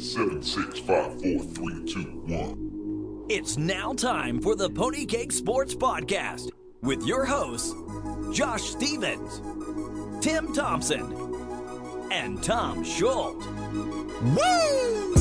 7, 6, 5, 4, 3, 2, 1. It's now time for the Pony Cake Sports Podcast with your hosts, Josh Stevens, Tim Thompson, and Tom Schultz. Woo!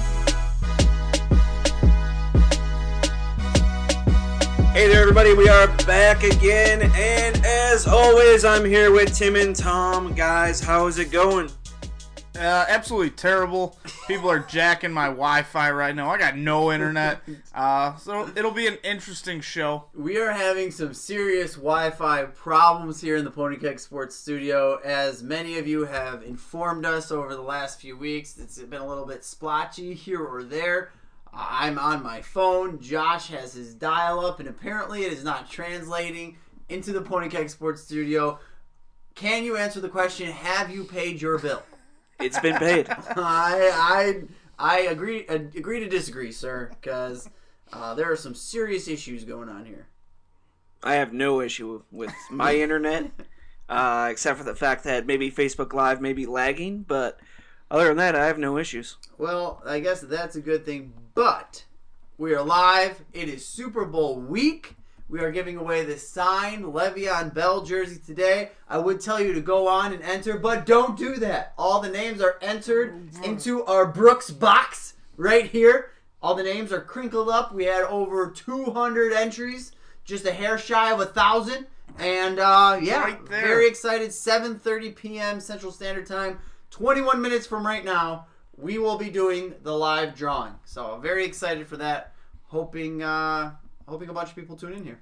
Hey there, everybody. We are back again, and as always, I'm here with Tim and Tom. Guys, how is it going? Absolutely terrible. People are jacking my Wi-Fi right now. I got no internet, so it'll be an interesting show. We are having some serious Wi-Fi problems here in the Pony Cake Sports Studio. As many of you have informed us over the last few weeks, it's been a little bit splotchy here or there. I'm on my phone. Josh has his dial-up, and apparently it is not translating into the Pony Cake Sports Studio. Can you answer the question, have you paid your bill? It's been paid. I agree to disagree, sir, because there are some serious issues going on here. I have no issue with my internet, except for the fact that maybe Facebook Live may be lagging, but other than that, I have no issues. Well, I guess that's a good thing, but we are live. It is Super Bowl week. We are giving away the signed Le'Veon Bell jersey today. I would tell you to go on and enter, but don't do that. All the names are entered into our Brooks box right here. All the names are crinkled up. We had over 200 entries, just a hair shy of 1,000. And Right there. Very excited. 7:30 p.m. Central Standard Time. 21 minutes from right now, we will be doing the live drawing. So I'm very excited for that. Hoping a bunch of people tune in here.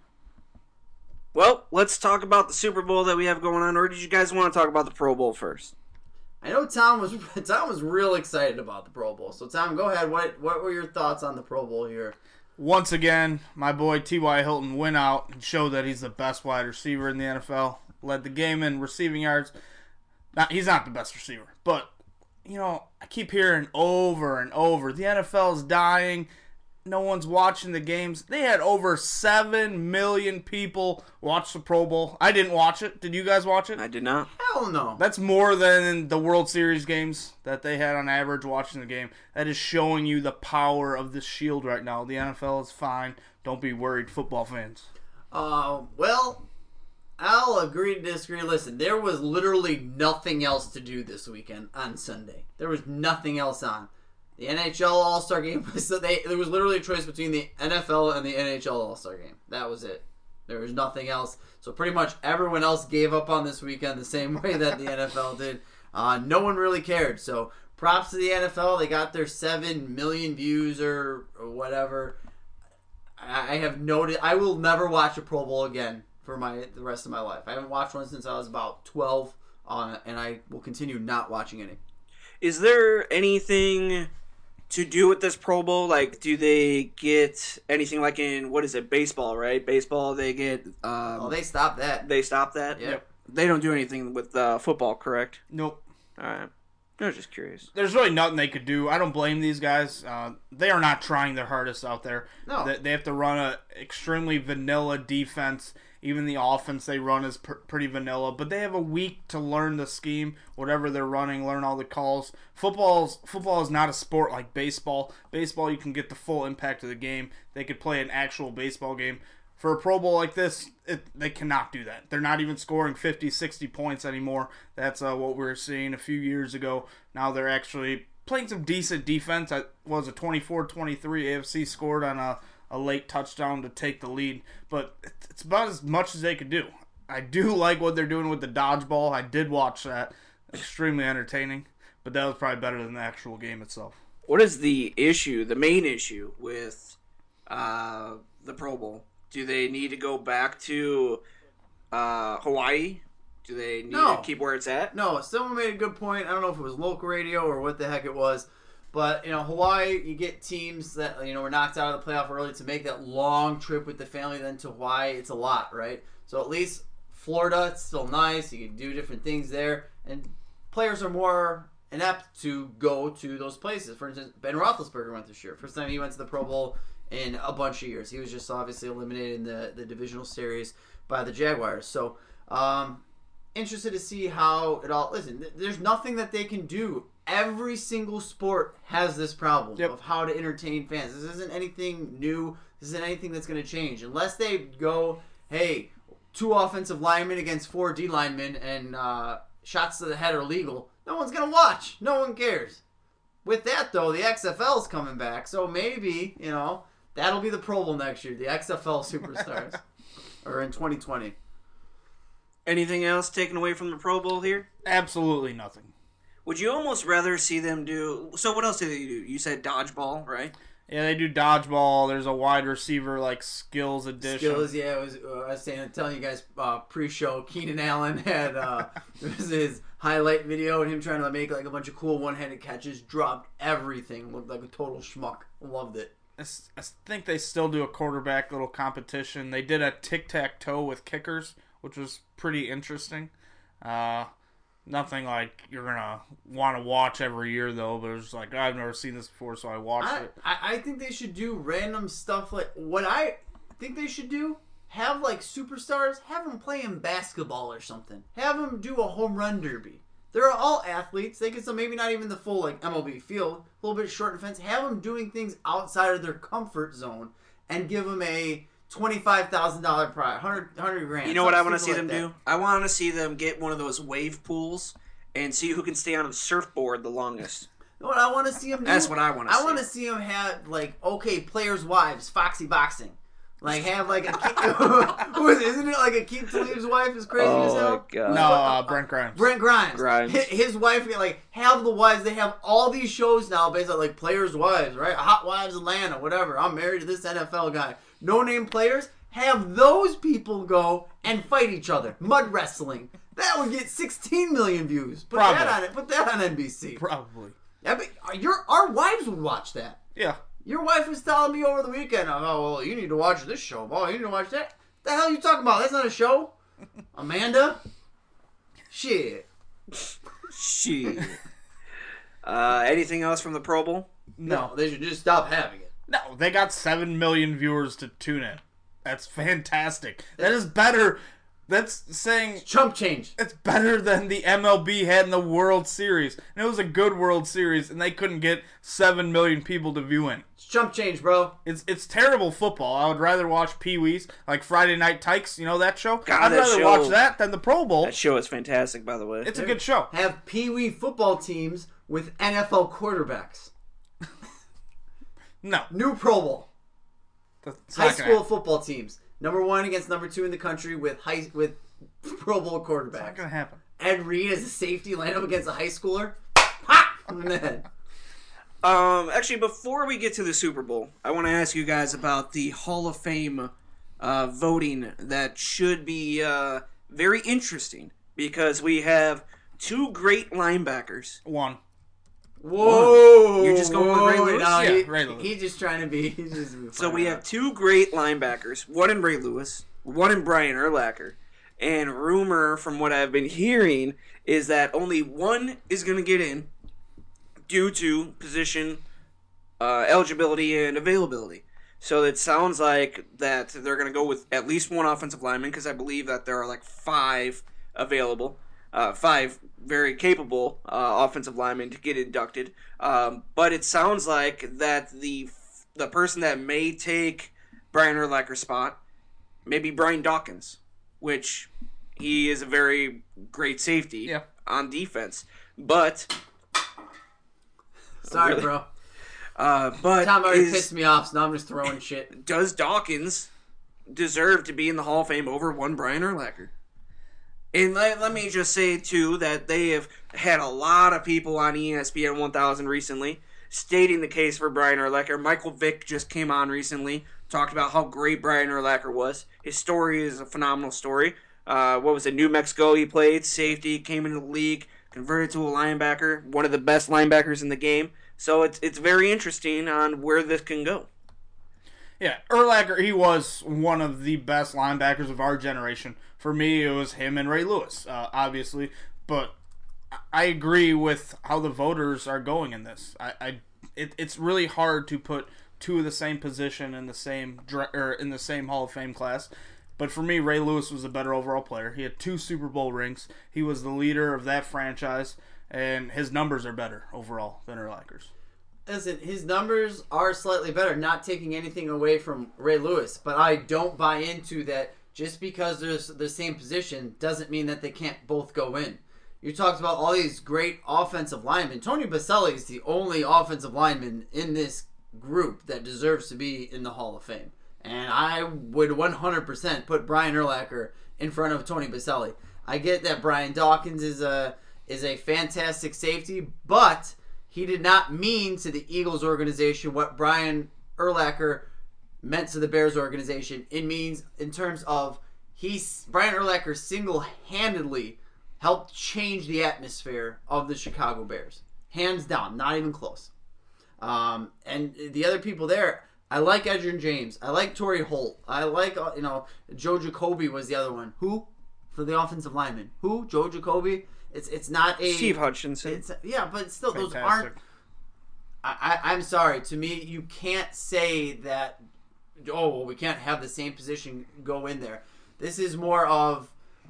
Well, let's talk about the Super Bowl that we have going on, or did you guys want to talk about the Pro Bowl first? I know Tom was real excited about the Pro Bowl. So Tom, go ahead. What were your thoughts on the Pro Bowl here? Once again, my boy T.Y. Hilton went out and showed that he's the best wide receiver in the NFL. Led the game in receiving yards. He's not the best receiver, but, I keep hearing over and over, the NFL is dying. No one's watching the games. They had over 7 million people watch the Pro Bowl. I didn't watch it. Did you guys watch it? I did not. Hell no. That's more than the World Series games that they had on average watching the game. That is showing you the power of this shield right now. The NFL is fine. Don't be worried, football fans. Well, I'll agree to disagree. Listen, there was literally nothing else to do this weekend on Sunday. There was nothing else on. The NHL All-Star Game, there was literally a choice between the NFL and the NHL All-Star Game. That was it. There was nothing else. So pretty much everyone else gave up on this weekend the same way that the NFL did. No one really cared. So props to the NFL. They got their 7 million views or whatever. I have noted I will never watch a Pro Bowl again for the rest of my life. I haven't watched one since I was about 12, and I will continue not watching any. Is there anything to do with this Pro Bowl? Like, do they get anything like in, baseball, right? Baseball, they get... they stopped that. They stopped that? Yep. They don't do anything with football, correct? Nope. All right. I was just curious. There's really nothing they could do. I don't blame these guys. They are not trying their hardest out there. No. They have to run an extremely vanilla defense. Even the offense they run is pretty vanilla. But they have a week to learn the scheme, whatever they're running, learn all the calls. Football is not a sport like baseball. Baseball, you can get the full impact of the game. They could play an actual baseball game. For a Pro Bowl like this, they cannot do that. They're not even scoring 50, 60 points anymore. That's what we were seeing a few years ago. Now they're actually playing some decent defense. It was a 24-23. AFC scored on a late touchdown to take the lead. But it's about as much as they could do. I do like what they're doing with the dodgeball. I did watch that. Extremely entertaining. But that was probably better than the actual game itself. What is the main issue with the Pro Bowl? Do they need to go back to Hawaii? Do they need to keep where it's at? No, someone made a good point. I don't know if it was local radio or what the heck it was. But, Hawaii, you get teams that, were knocked out of the playoff early to make that long trip with the family then to Hawaii. It's a lot, right? So at least Florida, it's still nice. You can do different things there. And players are more inept to go to those places. For instance, Ben Roethlisberger went this year. First time he went to the Pro Bowl in a bunch of years. He was just obviously eliminated in the divisional series by the Jaguars. So, interested to see how it all... Listen, there's nothing that they can do Every single sport has this problem of how to entertain fans. This isn't anything new. This isn't anything that's going to change. Unless they go, hey, 2 offensive linemen against 4 D linemen and shots to the head are legal, no one's going to watch. No one cares. With that, though, the XFL's coming back. So maybe, that'll be the Pro Bowl next year. The XFL Superstars. Or in 2020. Anything else taken away from the Pro Bowl here? Absolutely nothing. Would you almost rather see them do... So what else do they do? You said dodgeball, right? Yeah, they do dodgeball. There's a wide receiver, skills edition. Skills, yeah. I was telling you guys pre-show, Keenan Allen had it was his highlight video and him trying to make a bunch of cool one-handed catches. Dropped everything. Looked like a total schmuck. Loved it. I think they still do a quarterback little competition. They did a tic-tac-toe with kickers, which was pretty interesting. Nothing like you're going to want to watch every year, though. But it's I've never seen this before, so I watched it. I think they should do random stuff what I think they should do, have superstars, have them play in basketball or something. Have them do a home run derby. They're all athletes. They can maybe not even the full MLB field, a little bit short and fence. Have them doing things outside of their comfort zone and give them a $25,000 prize, 100 grand. You know what I want to see them do? I want to see them get one of those wave pools and see who can stay on a surfboard the longest. You know what I want to see them do? That's what I want to see. I want to see them have players' wives, Foxy Boxing. Have a isn't it Akeem Talib's wife is crazy as hell? God. No, Brent Grimes. Brent Grimes. His wife have the wives. They have all these shows now based on players' wives, right? Hot Wives Atlanta, whatever. I'm married to this NFL guy. No name players. Have those people go and fight each other. Mud wrestling. That would get 16 million views. Put that on NBC. Probably. Our wives would watch that. Yeah. Your wife was telling me over the weekend, well, you need to watch this show. Oh, you need to watch that. The hell are you talking about? That's not a show. Amanda? Shit. Anything else from the Pro Bowl? No, they should just stop having it. No, they got 7 million viewers to tune in. That's fantastic. That is better. That's saying... Chump change. It's better than the MLB had in the World Series. And it was a good World Series, and they couldn't get 7 million people to view in. It's chump change, bro. It's terrible football. I would rather watch Pee-wee's, Friday Night Tykes, that show? God, I'd rather watch that than the Pro Bowl. That show is fantastic, by the way. It's a good show. Have Pee-wee football teams with NFL quarterbacks. No. New Pro Bowl. That's high school football teams. Number 1 against number 2 in the country with Pro Bowl quarterbacks. It's not going to happen. Ed Reed as a safety line up against a high schooler. Ha! In the head. Actually, before we get to the Super Bowl, I want to ask you guys about the Hall of Fame voting that should be very interesting because we have 2 great linebackers. 1. Whoa! You're just going with Ray Lewis? No, Ray Lewis. He's just trying to be... So we have 2 great linebackers. One in Ray Lewis, one in Brian Urlacher. And rumor, from what I've been hearing, is that only one is going to get in due to position eligibility and availability. So it sounds like that they're going to go with at least 1 offensive lineman because I believe that there are 5 available. 5 very capable offensive linemen to get inducted. But it sounds like that the person that may take Brian Urlacher's spot may be Brian Dawkins, which he is a very great safety on defense. But... Sorry, bro. But Tom already pissed me off, so now I'm just throwing shit. Does Dawkins deserve to be in the Hall of Fame over one Brian Urlacher? And let me just say, too, that they have had a lot of people on ESPN 1000 recently stating the case for Brian Urlacher. Michael Vick just came on recently, talked about how great Brian Urlacher was. His story is a phenomenal story. What was it? New Mexico he played, safety, came into the league, converted to a linebacker, one of the best linebackers in the game. So it's very interesting on where this can go. Yeah, Urlacher, he was one of the best linebackers of our generation. For me, it was him and Ray Lewis, obviously. But I agree with how the voters are going in this. It's really hard to put 2 of the same position in the same Hall of Fame class. But for me, Ray Lewis was a better overall player. He had 2 Super Bowl rings. He was the leader of that franchise. and his numbers are better overall than Urlacher's. Listen, his numbers are slightly better, not taking anything away from Ray Lewis, but I don't buy into that just because they're the same position doesn't mean that they can't both go in. You talked about all these great offensive linemen. Tony Boselli is the only offensive lineman in this group that deserves to be in the Hall of Fame. And I would 100% put Brian Urlacher in front of Tony Boselli. I get that Brian Dawkins is a fantastic safety, but he did not mean to the Eagles organization what Brian Urlacher meant to the Bears organization. It means in terms of Brian Urlacher single-handedly helped change the atmosphere of the Chicago Bears. Hands down, not even close. And the other people there, I like Edgerrin James. I like Torrey Holt. I like, Joe Jacoby was the other one. Who? For the offensive lineman. Who? Joe Jacoby? It's not a... Steve Hutchinson. Yeah, but still, Fantastic. those aren't... I'm sorry. To me, you can't say that, we can't have the same position go in there. This is more of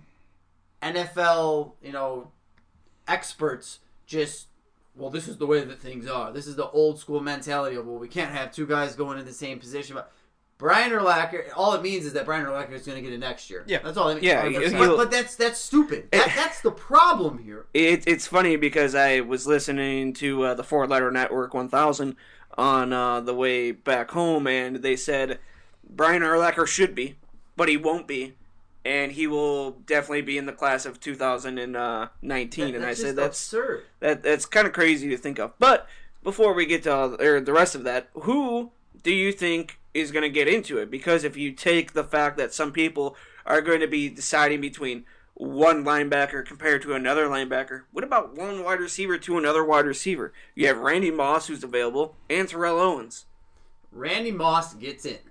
NFL, experts just... Well, this is the way that things are. This is the old school mentality of, we can't have two guys going in the same position. But Brian Urlacher, all it means is that Brian Urlacher is going to get it next year. Yeah. That's all it means. Yeah, but that's stupid. That's the problem here. It's funny because I was listening to the Four Letter Network 1000 on the way back home, and they said Brian Urlacher should be, but he won't be. And he will definitely be in the class of 2019. And I said that's absurd. That's kind of crazy to think of. But before we get to the rest of that, who do you think is going to get into it? Because if you take the fact that some people are going to be deciding between one linebacker compared to another linebacker, what about one wide receiver to another wide receiver? You have Randy Moss, who's available, and Terrell Owens. Randy Moss gets in.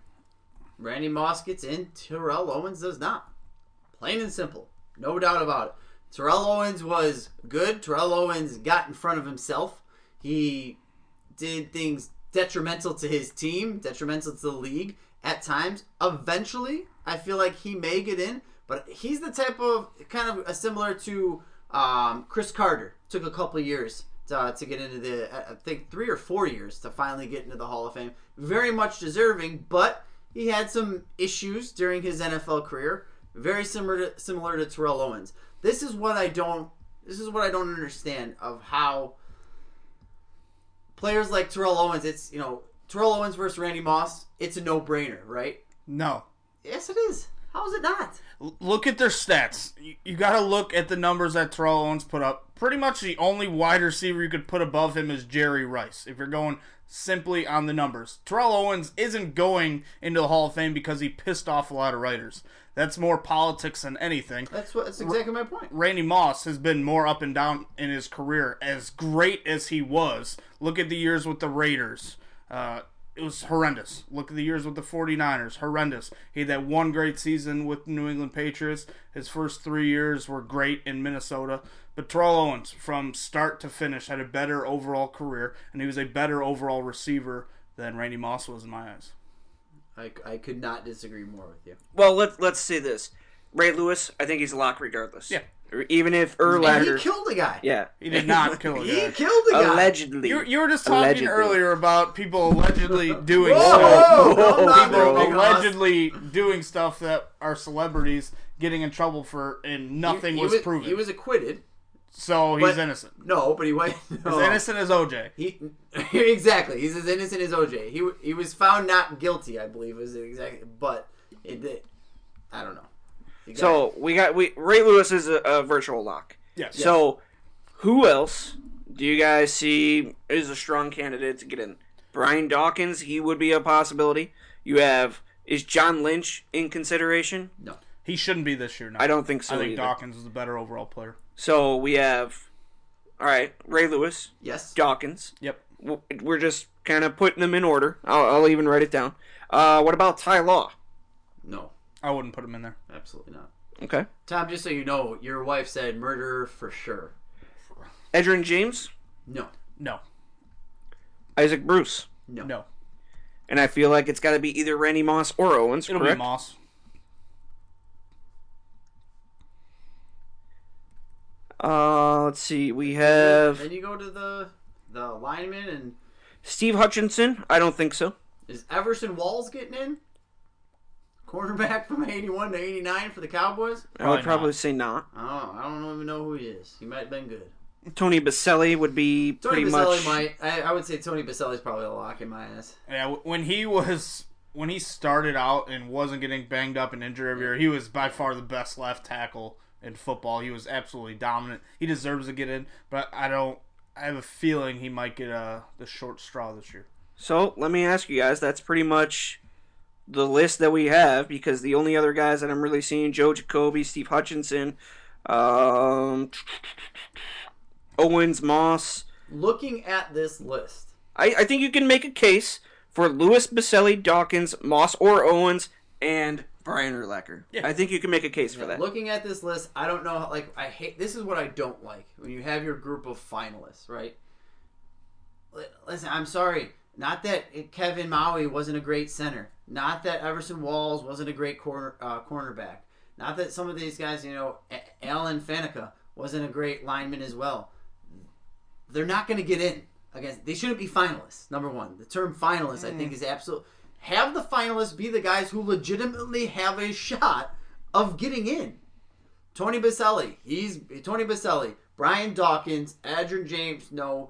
Terrell Owens does not. Plain and simple. No doubt about it. Terrell Owens was good. Terrell Owens got in front of himself. He did things detrimental to his team, detrimental to the league at times. Eventually, I feel like he may get in, but he's the type of kind of similar to Chris Carter. Took a couple of years to get into I think 3 or 4 years to finally get into the Hall of Fame. Very much deserving, but he had some issues during his NFL career. Very similar to Terrell Owens. This is what I don't understand of how players like Terrell Owens. It's Terrell Owens versus Randy Moss. It's a no-brainer, right? No. Yes, it is. How is it not? Look at their stats. You got to look at the numbers that Terrell Owens put up. Pretty much the only wide receiver you could put above him is Jerry Rice. If you're going simply on the numbers, Terrell Owens isn't going into the Hall of Fame because he pissed off a lot of writers. That's more politics than anything. That's exactly my point. Randy Moss has been more up and down in his career. As great as he was, look at the years with the Raiders. It was horrendous. Look at the years with the 49ers. Horrendous. He had that one great season with the New England Patriots. His first 3 years were great in Minnesota. But Terrell Owens, from start to finish, had a better overall career, and he was a better overall receiver than Randy Moss was in my eyes. I could not disagree more with you. Well, let's say this. Ray Lewis, I think he's a lock regardless. Yeah. Even if Urlacher... And he killed a guy. Yeah. He did not kill a guy. He killed a guy. Allegedly. You were just talking earlier about people allegedly doing Whoa! doing stuff that are celebrities getting in trouble for, and nothing was proven. He was acquitted. So he's innocent. No, but he went. As innocent as OJ. Exactly. He's as innocent as OJ. He was found not guilty, I believe, is exactly. But I don't know. So Ray Lewis is a virtual lock. Yes. So who else do you guys see is a strong candidate to get in? Brian Dawkins, he would be a possibility. Is John Lynch in consideration? No. He shouldn't be this year. No. I don't think so. I think either. Dawkins is a better overall player. So we have, all right, Ray Lewis. Yes. Dawkins. Yep. We're just kind of putting them in order. I'll even write it down. What about Ty Law? No. I wouldn't put him in there. Absolutely not. Okay. Tom, just so you know, your wife said murderer for sure. Edgerrin James? No. No. Isaac Bruce? No. No. And I feel like it's got to be either Randy Moss or Owens, It'll correct? be Moss. Let's see. We have Then you go to the lineman, and Steve Hutchinson. I don't think so. is Everson Walls getting in? Cornerback from 81 to 89 for the Cowboys? I would probably say not. Oh, I don't even know who he is. He might have been good. Tony Baselli would be Tony pretty Baselli much. might. I would say Tony Baselli's probably a lock in my ass. Yeah, when he started out and wasn't getting banged up and injured every year, he was by far the best left tackle in football. He was absolutely dominant. He deserves to get in, but I have a feeling he might get the short straw this year. So let me ask you guys. That's pretty much the list that we have, because the only other guys that I'm really seeing: Joe Jacoby, Steve Hutchinson, Owens, Moss. Looking at this list, I think you can make a case for Lewis, Baselli, Dawkins, Moss, or Owens, and Brian Urlacher. Yeah. I think you can make a case for that. looking at this list, I don't know. Like, I hate. This is what I don't like when you have your group of finalists, right? Listen, I'm sorry. Not that Kevin Maui wasn't a great center. Not that Everson Walls wasn't a great cornerback. Not that some of these guys, Alan Faneca wasn't a great lineman as well. They're not going to get in. Again, they shouldn't be finalists, number one. The term finalist, I think, is absolute. Have the finalists be the guys who legitimately have a shot of getting in. Tony Baselli. Brian Dawkins, Adrian James,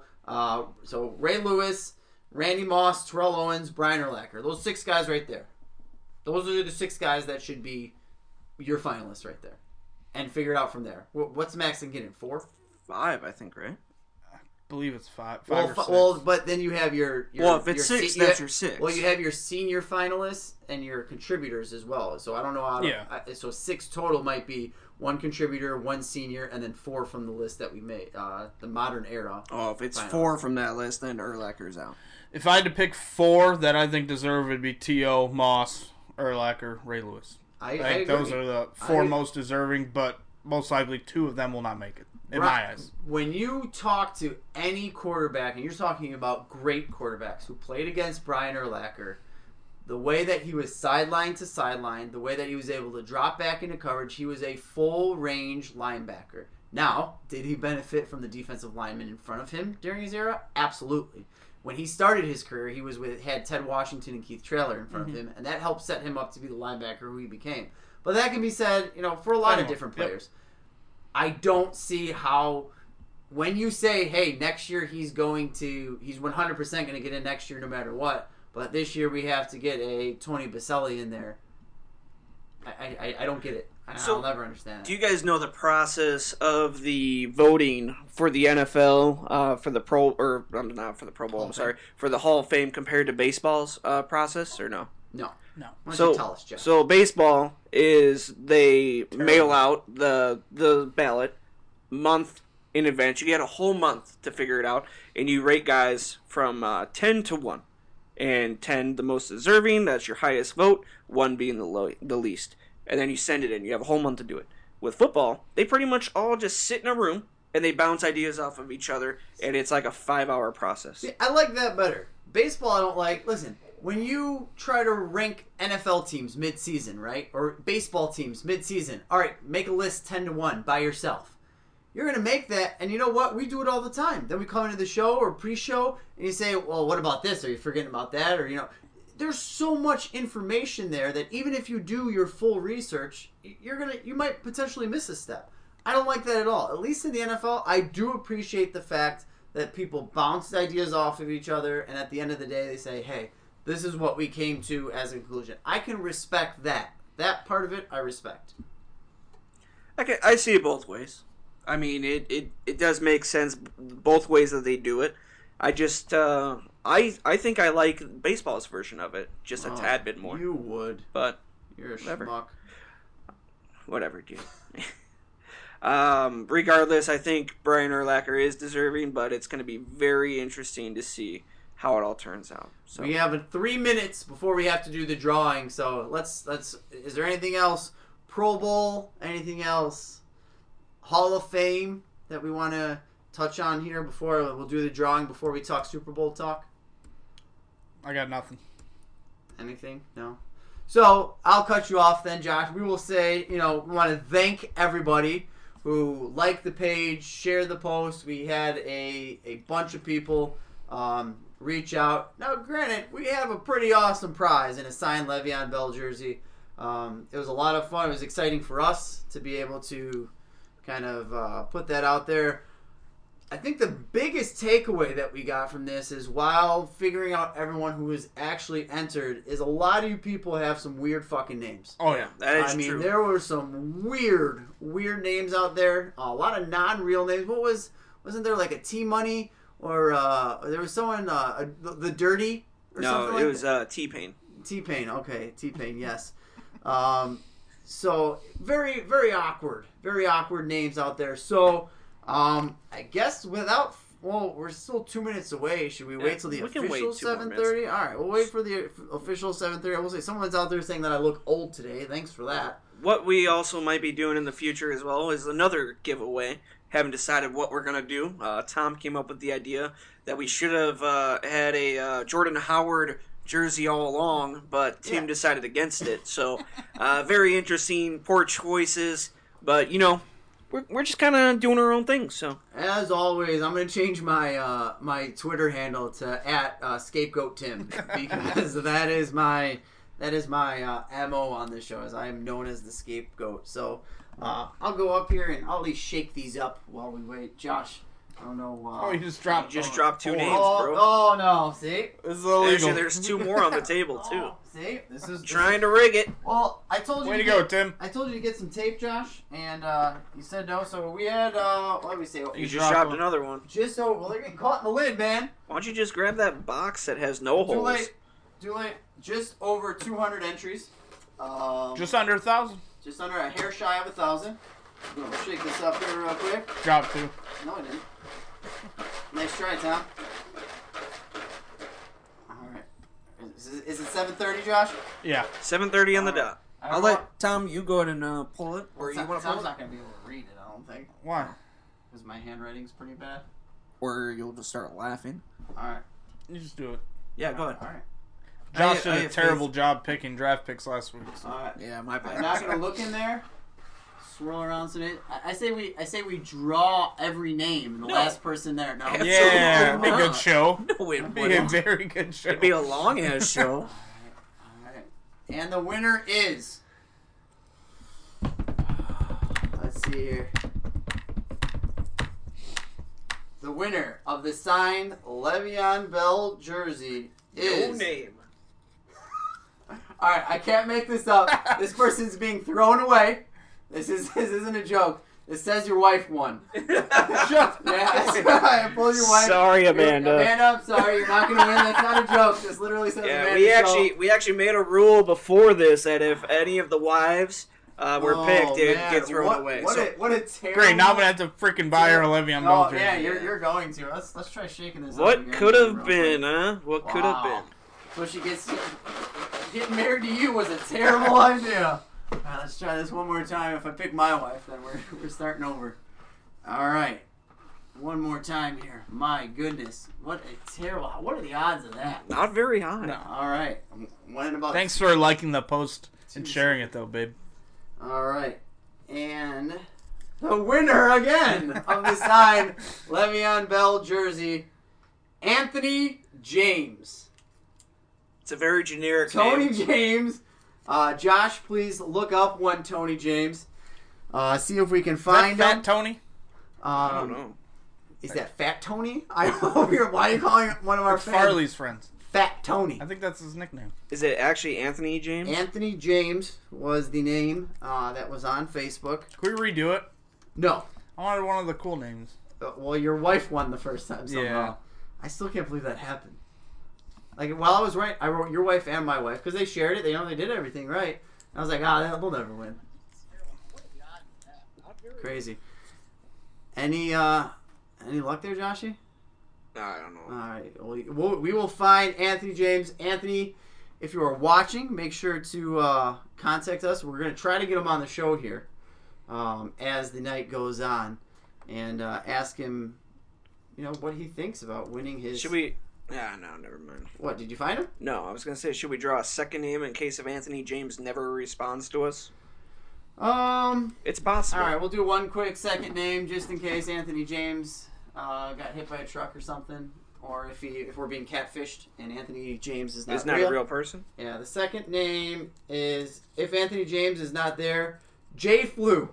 so Ray Lewis, Randy Moss, Terrell Owens, Brian Urlacher. Those 6 guys right there. Those are the 6 guys that should be your finalists right there. And figure it out from there. What's Maxon getting? 4? 5, I think, right? I believe it's 5 Well, or 6. well, but then you have your If it's 6, that's your 6. Well, you have your senior finalists and your contributors as well. So I don't know how to... Yeah. So 6 total might be 1 contributor, 1 senior, and then 4 from the list that we made. The modern era. Oh, if it's finalists. 4 from that list, then Urlacher's out. If I had to pick 4 that I think deserve, it'd be T.O., Moss, Urlacher, Ray Lewis. I think agree. those are the 4 most deserving, but most likely 2 of them will not make it, in my eyes. When you talk to any quarterback, and you're talking about great quarterbacks who played against Brian Urlacher, the way that he was sideline to sideline, the way that he was able to drop back into coverage, he was a full-range linebacker. Now, did he benefit from the defensive lineman in front of him during his era? Absolutely. When he started his career, he had Ted Washington and Keith Traylor in front of him, and that helped set him up to be the linebacker who he became. But that can be said, for a lot of different players. I don't see how, when you say, hey, next year he's 100% going to get in next year no matter what, but this year we have to get a Tony Baselli in there. I don't get it. I'll never understand it. Do you guys know the process of the voting for the NFL, for the not for the Pro Bowl, for the Hall of Fame compared to baseball's process, or no? No. No. Why don't you tell us, Jeff? So baseball is they mail out the ballot month in advance. You get a whole month to figure it out, and you rate guys from 10 to 1. And 10 the most deserving, that's your highest vote, 1 being the least. And then you send it in. You have a whole month to do it. With football, they pretty much all just sit in a room, and they bounce ideas off of each other, and it's like a 5-hour process. See, I like that better. Baseball I don't like. Listen, when you try to rank NFL teams mid-season, right? Or baseball teams mid-season, all right, make a list 10 to 1 by yourself. You're going to make that, and you know what? We do it all the time. Then we come into the show or pre-show, and you say, well, what about this? Are you forgetting about that? Or, there's so much information there that even if you do your full research, you might potentially miss a step. I don't like that at all. At least in the NFL, I do appreciate the fact that people bounce ideas off of each other, and at the end of the day, they say, hey, this is what we came to as a conclusion. I can respect that. That part of it, I respect. I see it both ways. I mean, it does make sense both ways that they do it. I just, I think I like baseball's version of it just a tad bit more. You would. But you're a whatever. schmuck. Whatever, dude. Regardless, I think Brian Urlacher is deserving, but it's going to be very interesting to see how it all turns out. So we have 3 minutes before we have to do the drawing. So let's. Is there anything else? Pro Bowl? Anything else? Hall of Fame that we want to touch on here before we'll do the drawing before we talk Super Bowl talk? I got nothing. Anything? No? So I'll cut you off then, Josh. We will say, we want to thank everybody who liked the page, shared the post. We had a bunch of people reach out. Now, granted, we have a pretty awesome prize in a signed Le'Veon Bell jersey. It was a lot of fun. It was exciting for us to be able to kind of put that out there. I think the biggest takeaway that we got from this is, while figuring out everyone who is actually entered, is a lot of you people have some weird fucking names. Oh yeah, that is true. There were some weird names out there. A lot of non-real names. Wasn't there like a T-Money or there was someone the Dirty or something? No, it was T-Pain. T-Pain. Okay, T-Pain. Yes. So very, very awkward names out there. So. I guess we're still 2 minutes away. Should we wait till the official 7:30? All right, we'll wait for the official 7:30. I will say someone's out there saying that I look old today. Thanks for that. What we also might be doing in the future as well is another giveaway. Haven't decided what we're going to do. Tom came up with the idea that we should have had a Jordan Howard jersey all along, but Tim decided against it. So, very interesting, poor choices, but, we're just kind of doing our own thing. So as always, I'm going to change my my Twitter handle to @scapegoat Tim, because that is my MO on this show, as I am known as the scapegoat. So I'll go up here and I'll at least shake these up while we wait. Josh, I don't know. You just dropped. Dropped two names, bro. Oh no! See, this is illegal. Actually, there's two more on the table too. See, this is trying to rig it. Well, I told you. Way to go, Tim. I told you to get some tape, Josh, and you said no. So we had what did we say? You just dropped another one. Well, they're getting caught in the lid, man. Why don't you just grab that box that has no holes? Too late. Just over 200 entries. Just under 1,000. Just under a hair shy of 1,000. I'm gonna shake this up here real quick. Drop two. No, I didn't. Nice try, Tom. All right. Is it 7:30, Josh? Yeah. 7:30 on the dot. I'll let Tom. You go ahead and pull it, or you want to pull Tom's it? not gonna be able to read it. I don't think. Why? Because my handwriting's pretty bad. Or you'll just start laughing. All right. You just do it. Yeah, go ahead. All right. Josh did a terrible job picking draft picks last week. So. All right. Yeah, my bad. I'm not gonna look in there. Swirl around some. I say we draw every name. The last person there. No. Yeah, it'd be a good show. No, it It'd be a very good show. It'd be a long ass show. All right. And the winner is. Let's see here. The winner of the signed Le'Veon Bell jersey is. No name. All right, I can't make this up. This person's being thrown away. This isn't a joke. It says your wife won. Yeah, pull your wife. Sorry, Amanda. Amanda, I'm sorry. You're not going to win. That's not a joke. This literally says Amanda. We actually made a rule before this that if any of the wives were picked, it would get thrown away. What a terrible... Great, now I'm going to have to freaking buy her a Le'Veon Bell jersey. Yeah, you're going to. Let's try shaking this up. What could have been, huh? What could have been? So she gets... Getting married to you was a terrible idea. All right, let's try this one more time. If I pick my wife, then we're starting over. All right. One more time here. My goodness. What a terrible... What are the odds of that? Not very high. No. All right. One in about... Thanks for liking the post and sharing it, though, babe. All right. And the winner again of the signed Le'Veon Bell jersey, Anthony James. It's a very generic Tony name. James. Josh, please look up one Tony James. See if we can find him. Fat Tony? I don't know. Is that Fat Tony? I hope you're. Why are you calling one of our fans Farley's friends. Fat Tony? I think that's his nickname. Is it actually Anthony James? Anthony James was the name that was on Facebook. Can we redo it? No. I wanted one of the cool names. Well, your wife won the first time somehow. Yeah. I still can't believe that happened. Like, while I was right, I wrote your wife and my wife, because they shared it. They know they did everything right. I was like, they'll never win. Crazy. Any luck there, Joshy? I don't know. All right. We will find Anthony James. Anthony, if you are watching, make sure to contact us. We're going to try to get him on the show here as the night goes on and ask him, what he thinks about winning his... Should we... Yeah, no, never mind. What, did you find him? No, I was going to say, should we draw a second name in case if Anthony James never responds to us? It's possible. All right, we'll do one quick second name just in case Anthony James got hit by a truck or something, or if we're being catfished and Anthony James is not a real person. Yeah, the second name is, if Anthony James is not there, Jay Flu.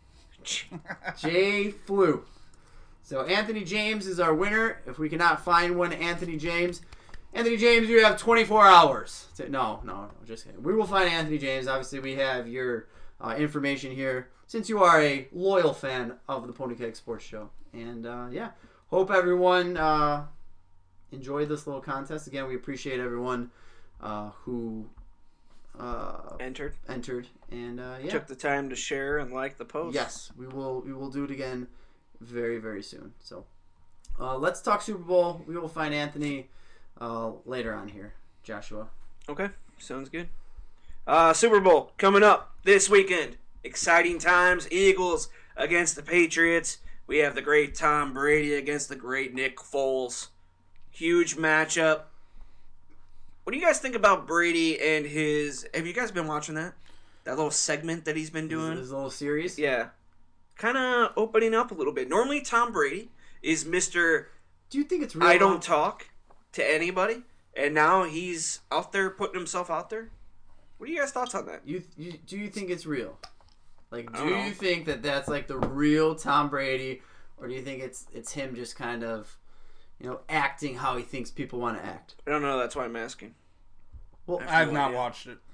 Jay Flu. So Anthony James is our winner. If we cannot find one Anthony James, you have 24 hours. No, just kidding. We will find Anthony James. Obviously, we have your information here since you are a loyal fan of the Pony Keg Sports Show. And hope everyone enjoyed this little contest. Again, we appreciate everyone who entered and took the time to share and like the post. Yes, we will do it again very, very soon. So let's talk Super Bowl. We will find Anthony later on here, Joshua. Okay, sounds good. Super Bowl coming up this weekend. Exciting times. Eagles against the Patriots. We have the great Tom Brady against the great Nick Foles. Huge matchup. What do you guys think about Brady and his... Have you guys been watching that? That little segment that he's been doing? His little series? Yeah. Kind of opening up a little bit. Normally Tom Brady is Mr. Do you think it's real? I don't talk to anybody. And now he's out there putting himself out there. What are you guys' thoughts on that? Do you think it's real? Like, do you think that that's like the real Tom Brady, or do you think it's him just kind of, acting how he thinks people want to act? I don't know. That's why I'm asking. Well, I've not watched it.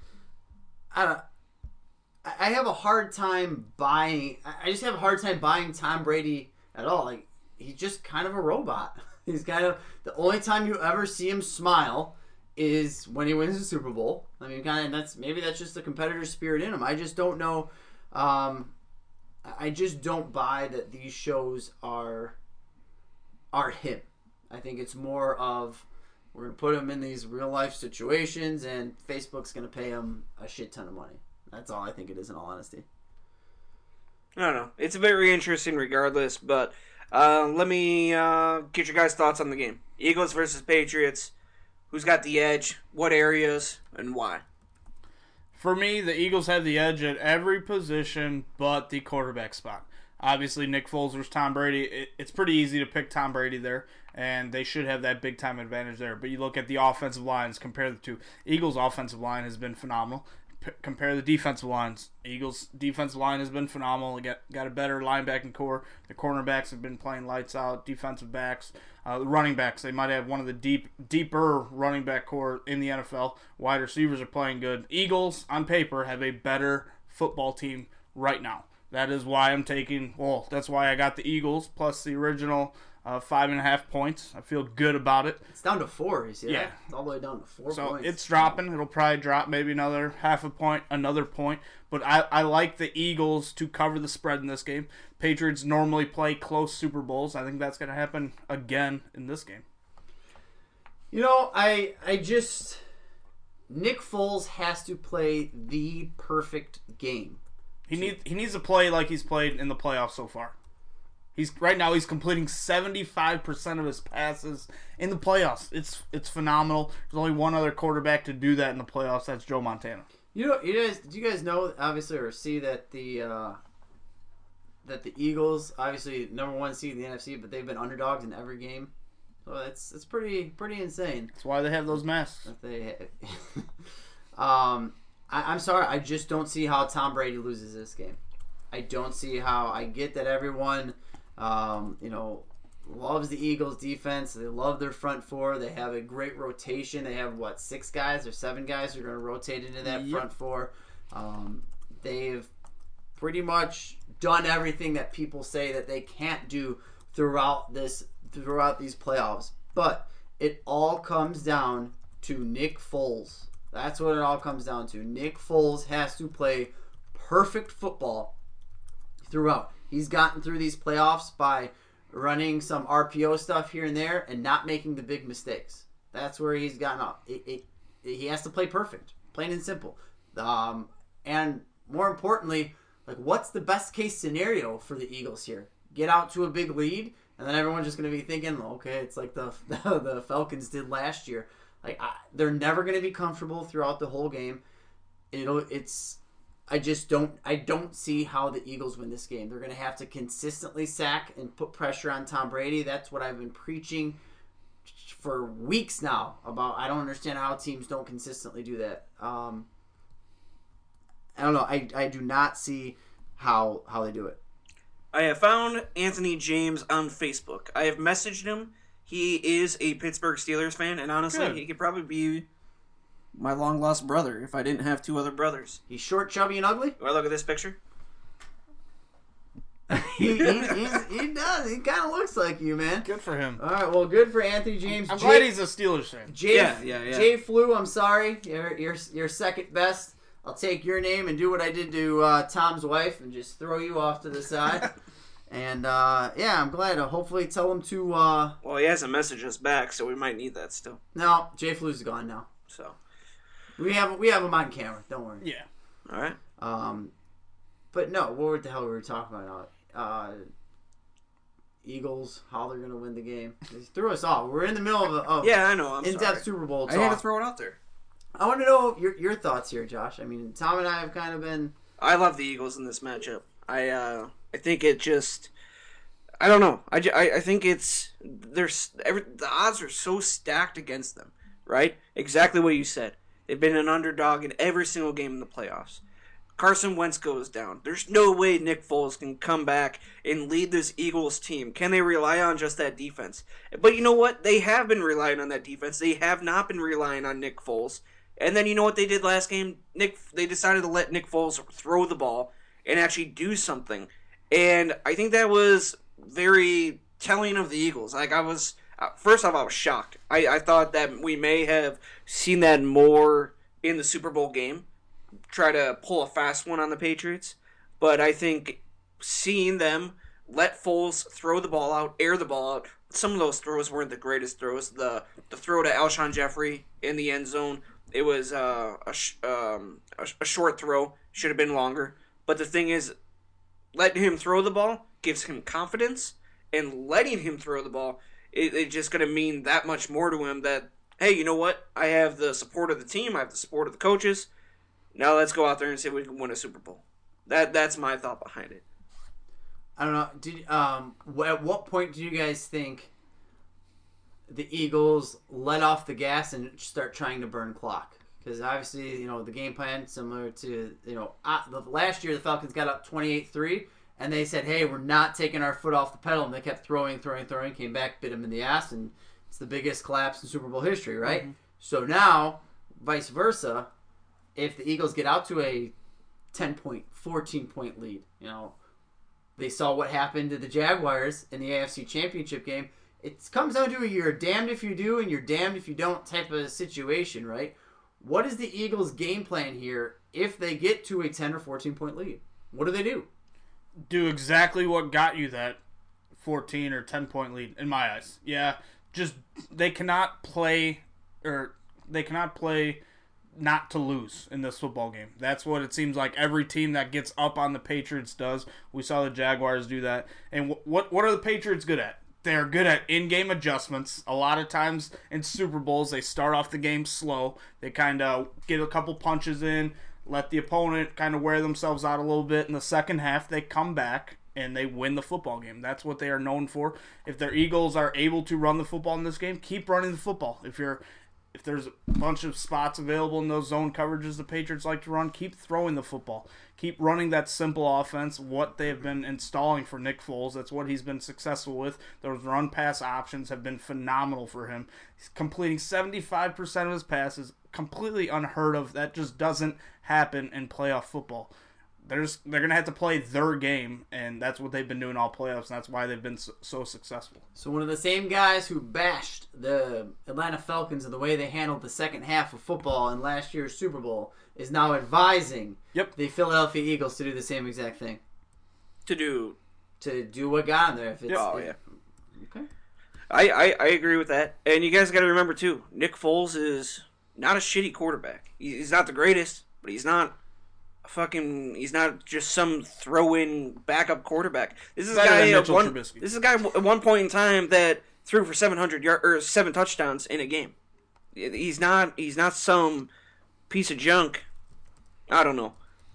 I have a hard time buying. I just have a hard time buying Tom Brady at all. Like, he's just kind of a robot. He's kind of the only time you ever see him smile is when he wins the Super Bowl. I mean, that's just the competitor spirit in him. I just don't know. I just don't buy that these shows are him. I think it's more of, we're going to put him in these real life situations and Facebook's going to pay him a shit ton of money. That's all I think it is, in all honesty. I don't know. It's very interesting regardless, but let me get your guys' thoughts on the game. Eagles versus Patriots. Who's got the edge? What areas? And why? For me, the Eagles have the edge at every position but the quarterback spot. Obviously, Nick Foles versus Tom Brady, it's pretty easy to pick Tom Brady there, and they should have that big-time advantage there. But you look at the offensive lines, compare the two. Eagles' offensive line has been phenomenal. Compare the defensive lines. Eagles' defensive line has been phenomenal. They got a better linebacking core. The cornerbacks have been playing lights out. Defensive backs. The running backs, they might have one of the deeper running back core in the NFL. Wide receivers are playing good. Eagles, on paper, have a better football team right now. That is why that's why I got the Eagles plus the original 5.5 points. I feel good about it. It's down to 4. Yeah. It's all the way down to 4 so points. It's dropping. It'll probably drop maybe another half a point, another point. But I like the Eagles to cover the spread in this game. Patriots normally play close Super Bowls. I think that's going to happen again in this game. Nick Foles has to play the perfect game. He needs to play like he's played in the playoffs so far. Right now he's completing 75% of his passes in the playoffs. It's phenomenal. There's only one other quarterback to do that in the playoffs. That's Joe Montana. Do you guys know, obviously, or see that the Eagles, obviously number 1 seed in the NFC, but they've been underdogs in every game. So it's pretty insane. That's why they have those masks. I'm sorry, I just don't see how Tom Brady loses this game. I don't see how. I get that everyone, loves the Eagles defense. They love their front four. They have a great rotation. They have 6 guys or 7 guys who are going to rotate into that front four. They've pretty much done everything that people say that they can't do throughout these playoffs. But it all comes down to Nick Foles. That's what it all comes down to. Nick Foles has to play perfect football throughout. He's gotten through these playoffs by running some RPO stuff here and there and not making the big mistakes. That's where he's gotten up. He has to play perfect, plain and simple. And more importantly, what's the best case scenario for the Eagles here? Get out to a big lead, and then everyone's just going to be thinking, okay, it's like the Falcons did last year. They're never going to be comfortable throughout the whole game. I don't see how the Eagles win this game. They're going to have to consistently sack and put pressure on Tom Brady. That's what I've been preaching for weeks now about. I don't understand how teams don't consistently do that. I don't know. I do not see how they do it. I have found Anthony James on Facebook. I have messaged him. He is a Pittsburgh Steelers fan, and honestly, he could probably be my long-lost brother if I didn't have two other brothers. He's short, chubby, and ugly? Do I look at this picture? he does. He kind of looks like you, man. Good for him. All right, well, good for Anthony James. I'm glad he's a Steelers fan. Jay Flew, I'm sorry. You're second best. I'll take your name and do what I did to Tom's wife and just throw you off to the side. And, I'm glad. Hopefully tell him to... Well, he hasn't messaged us back, so we might need that still. No, Jay Flu's gone now. So... We have him on camera. Don't worry. Yeah. All right. But no, what the hell were we talking about? Eagles, how they're going to win the game. They threw us off. We're in the middle of yeah, I know. I'm in-depth sorry. Super Bowl talk. I had to throw it out there. I want to know your thoughts here, Josh. I mean, Tom and I have kind of been... I love the Eagles in this matchup. I think it just... I don't know. I think it's... the odds are so stacked against them, right? Exactly what you said. They've been an underdog in every single game in the playoffs. Carson Wentz goes down. There's no way Nick Foles can come back and lead this Eagles team. Can they rely on just that defense? But you know what? They have been relying on that defense. They have not been relying on Nick Foles. And then you know what they did last game? They decided to let Nick Foles throw the ball and actually do something. And I think that was very telling of the Eagles. First off, I was shocked. I thought that we may have seen that more in the Super Bowl game. Try to pull a fast one on the Patriots. But I think seeing them let Foles throw the ball out, air the ball out, some of those throws weren't the greatest throws. The throw to Alshon Jeffrey in the end zone, it was a short throw. Should have been longer. But the thing is, letting him throw the ball gives him confidence. And letting him throw the ball, it's just going to mean that much more to him that, hey, you know what? I have the support of the team. I have the support of the coaches. Now let's go out there and see if we can win a Super Bowl. That's my thought behind it. I don't know. At what point do you guys think the Eagles let off the gas and start trying to burn clock? Because obviously, the game plan similar to, last year the Falcons got up 28-3. And they said, hey, we're not taking our foot off the pedal. And they kept throwing, came back, bit them in the ass, and it's the biggest collapse in Super Bowl history, right? Mm-hmm. So now, vice versa, if the Eagles get out to a 10-point, 14-point lead, they saw what happened to the Jaguars in the AFC Championship game. It comes down to a you're damned if you do and you're damned if you don't type of situation, right? What is the Eagles' game plan here if they get to a 10 or 14-point lead? What do they do? Do exactly what got you that 14 or 10-point lead, in my eyes. Yeah, just they cannot play not to lose in this football game. That's what it seems like every team that gets up on the Patriots does. We saw the Jaguars do that. And what are the Patriots good at? They're good at in-game adjustments. A lot of times in Super Bowls, they start off the game slow. They kind of get a couple punches in, let the opponent kind of wear themselves out a little bit. In the second half, they come back and they win the football game. That's what they are known for. If their Eagles are able to run the football in this game, keep running the football. If there's a bunch of spots available in those zone coverages the Patriots like to run, keep throwing the football. Keep running that simple offense, what they've been installing for Nick Foles. That's what he's been successful with. Those run-pass options have been phenomenal for him. He's completing 75% of his passes, completely unheard of. That just doesn't happen in playoff football. They're going to have to play their game, and that's what they've been doing all playoffs, and that's why they've been so successful. So one of the same guys who bashed the Atlanta Falcons and the way they handled the second half of football in last year's Super Bowl is now advising the Philadelphia Eagles to do the same exact thing. To do what got them there. If it's, yeah. Okay. I agree with that. And you guys got to remember, too, Nick Foles is not a shitty quarterback. He's not the greatest, but he's not he's not just some throw-in backup quarterback. This is a guy at one point in time that threw for 700 yards or 7 touchdowns in a game. He's not some piece of junk. I don't know.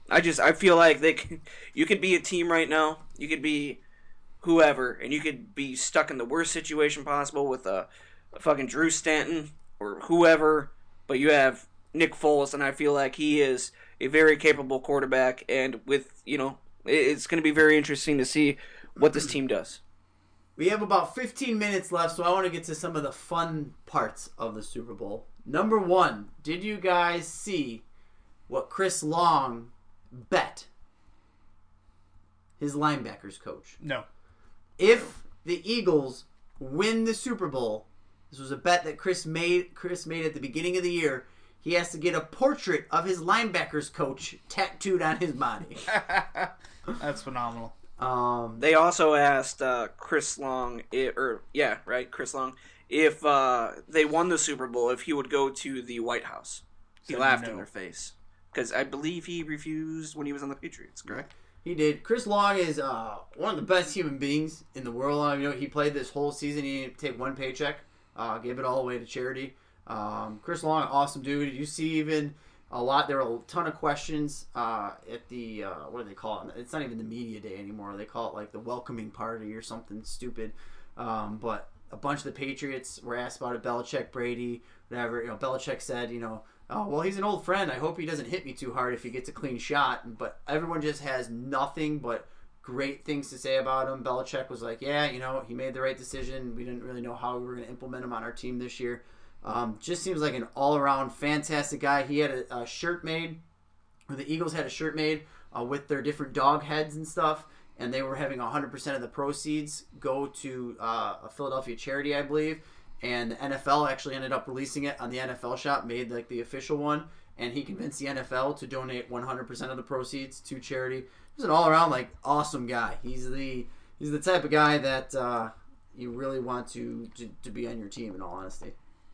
I feel like you could be a team right now. You could be whoever, and you could be stuck in the worst situation possible with a fucking Drew Stanton or whoever, but you have Nick Foles, and I feel like he is a very capable quarterback, and with, it's going to be very interesting to see what this team does. We have about 15 minutes left, so I want to get to some of the fun parts of the Super Bowl. Number one, did you guys see what Chris Long bet his linebackers coach? No. If the Eagles win the Super Bowl, this was a bet that Chris made at the beginning of the year, he has to get a portrait of his linebackers coach tattooed on his body. That's phenomenal. They also asked Chris Long, Chris Long, if they won the Super Bowl, if he would go to the White House. He laughed in their face. Because I believe he refused when he was on the Patriots, correct? He did. Chris Long is one of the best human beings in the world. He played this whole season. He didn't take one paycheck. Gave it all away to charity. Chris Long, awesome dude. You see even a lot. There were a ton of questions at the, what do they call it? It's not even the media day anymore. They call it like the welcoming party or something stupid. But a bunch of the Patriots were asked about it. Belichick, Brady, whatever. Belichick said, oh, well, he's an old friend. I hope he doesn't hit me too hard if he gets a clean shot. But everyone just has nothing but great things to say about him. Belichick was like, yeah, he made the right decision. We didn't really know how we were going to implement him on our team this year. Just seems like an all-around fantastic guy. He had a shirt made, or the Eagles had a shirt made with their different dog heads and stuff, and they were having 100% of the proceeds go to a Philadelphia charity, I believe. And the NFL actually ended up releasing it on the NFL Shop, made like the official one, and he convinced the NFL to donate 100% of the proceeds to charity. He's an all-around awesome guy. He's the type of guy that you really want to be on your team, in all honesty.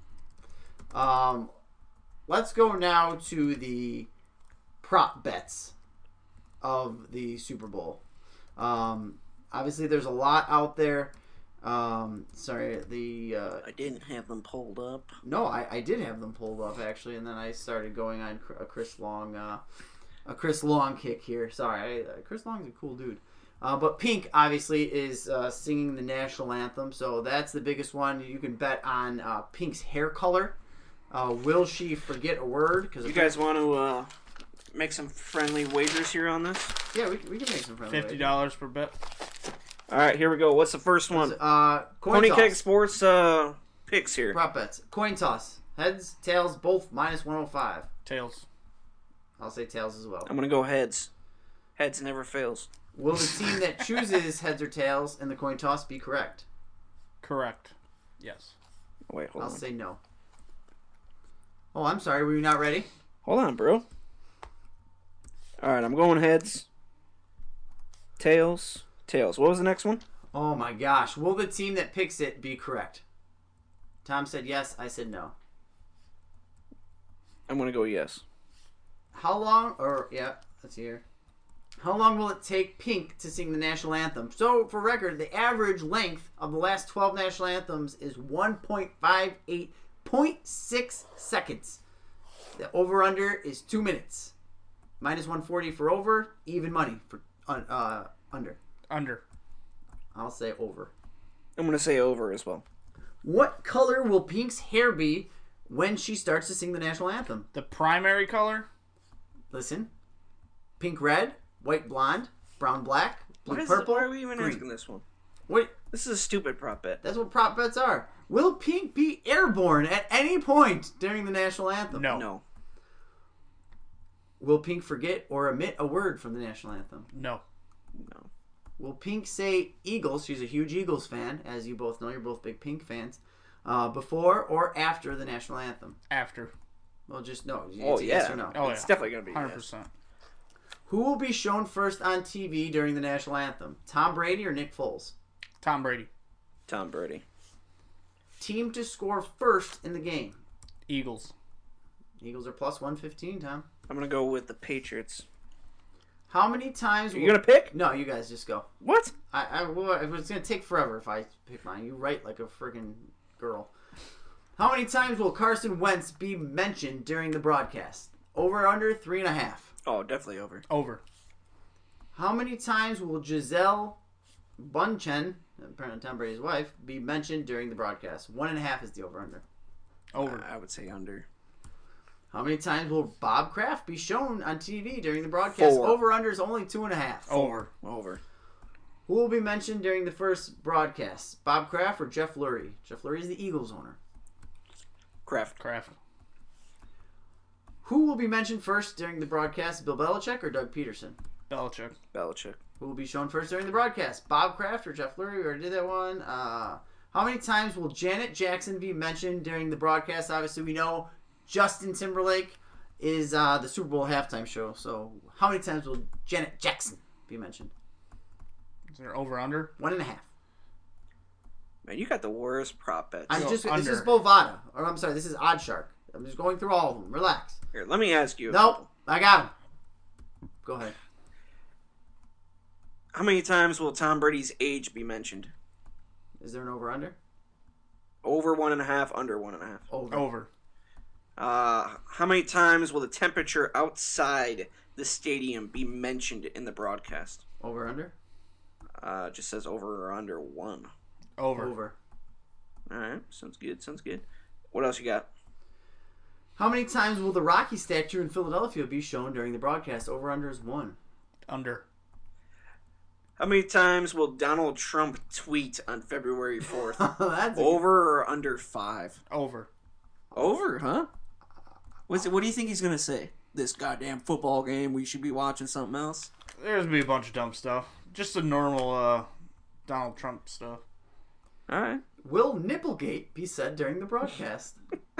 Let's go now to the prop bets of the Super Bowl. Obviously, there's a lot out there. I didn't have them pulled up. No, I did have them pulled up actually, and then I started going on a Chris Long kick here. Sorry, Chris Long's a cool dude. But Pink obviously is singing the national anthem, so that's the biggest one. You can bet on Pink's hair color. Will she forget a word? You guys want to make some friendly wagers here on this? Yeah, we can make some friendly $50 per bet. All right, here we go. What's the first one? Coin toss. Keg Sports picks here. Prop bets. Coin toss. Heads, tails, both minus 105. Tails. I'll say tails as well. I'm going to go heads. Heads never fails. Will the team that chooses heads or tails in the coin toss be correct? Correct. Yes. Wait, hold on. I'll say no. Oh, I'm sorry. Were you not ready? Hold on, bro. All right, I'm going heads. Tails. Tails. What was the next one? Oh my gosh. Will the team that picks it be correct? Tom said yes. I said no. I'm going to go yes. How long, let's see here. How long will it take Pink to sing the national anthem? So, for record, the average length of the last 12 national anthems is 1.58.6 seconds. The over-under is 2 minutes. Minus 140 for over, even money for under. Under. I'll say over. I'm going to say over as well. What color will Pink's hair be when she starts to sing the national anthem? The primary color? Listen. Pink red, white blonde, brown black, blue purple, why are we even green. asking this one? Wait, this is a stupid prop bet. that's what prop bets are. Will Pink be airborne at any point during the national anthem? No. Will Pink forget or omit a word from the national anthem? No. Will Pink say Eagles? She's a huge Eagles fan, as you both know. You're both big Pink fans. Before or after the national anthem? After. Well, just no. Oh, yeah. Yes or no? Oh, it's yeah. definitely going to be 100%. yes. Who will be shown first on TV during the national anthem? Tom Brady or Nick Foles? Tom Brady. Tom Brady. Team to score first in the game? Eagles. Eagles are plus 115, Tom. I'm going to go with the Patriots. How many times... Are you going to pick? No, you guys just go. What? It's going to take forever if I pick mine. You write like a friggin' girl. How many times will Carson Wentz be mentioned during the broadcast? Over under 3.5. Oh, definitely over. Over. How many times will Giselle Bunchen, apparently Tom Brady's wife, be mentioned during the broadcast? 1.5 is the over under. Over. I would say under. How many times will Bob Kraft be shown on TV during the broadcast? 4. Over under is only 2.5. Over. Over. Who will be mentioned during the first broadcast? Bob Kraft or Jeff Lurie? Jeff Lurie is the Eagles owner. Kraft. Who will be mentioned first during the broadcast? Bill Belichick or Doug Peterson? Belichick. Who will be shown first during the broadcast? Bob Kraft or Jeff Lurie? We already did that one. How many times will Janet Jackson be mentioned during the broadcast? Obviously, we know Justin Timberlake is the Super Bowl halftime show. So, how many times will Janet Jackson be mentioned? Is there over under? 1.5. Man, you got the worst prop bets. This under. is Bovada. Or I'm sorry, this is Oddshark. I'm just going through all of them. Relax. Here, let me ask you. Nope. I got him. Go ahead. How many times will Tom Brady's age be mentioned? Is there an over-under? Over 1.5, under 1.5. Over. How many times will the temperature outside the stadium be mentioned in the broadcast? Over-under? Just says over or under 1. Over. All right, sounds good. What else you got? How many times will the Rocky statue in Philadelphia be shown during the broadcast? Over-under is 1. Under. How many times will Donald Trump tweet on February 4th? That's Over or under 5? Over. Over, huh? What do you think he's gonna say? This goddamn football game, we should be watching something else? There's gonna be a bunch of dumb stuff. Just the normal Donald Trump stuff. All right. Will Nipplegate be said during the broadcast?